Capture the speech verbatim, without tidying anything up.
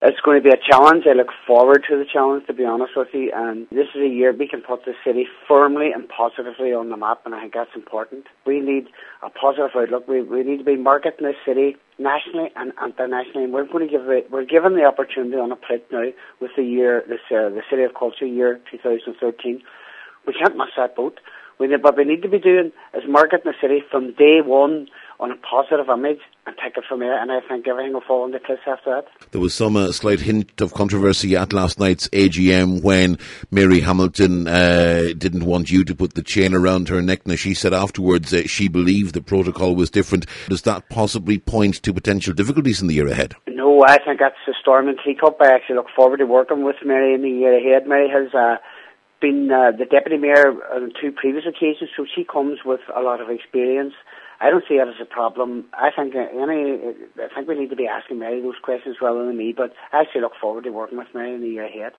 It's going to be a challenge. I look forward to the challenge, to be honest with you. And this is a year we can put the city firmly and positively on the map, and I think that's important. We need a positive outlook. We we need to be marketing this city nationally and internationally. And we're going to give it, we're given the opportunity on a plate now with the year, this uh, the City of Culture year two thousand thirteen. We can't miss that boat. We need, what we need to be doing is marketing the city from day one on a positive image and take it from there, and I think everything will fall into place after that. There was some uh, slight hint of controversy at last night's A G M when Mary Hamilton uh, didn't want you to put the chain around her neck. Now, she said afterwards uh, she believed the protocol was different. Does that possibly point to potential difficulties in the year ahead? No, I think that's a storm in teacup. I actually look forward to working with Mary in the year ahead. Mary has uh, been uh, the deputy mayor on two previous occasions, so she comes with a lot of experience. I don't see it as a problem. I think uh, any, I think we need to be asking Mary those questions rather than me, but I actually look forward to working with Mary in the year ahead.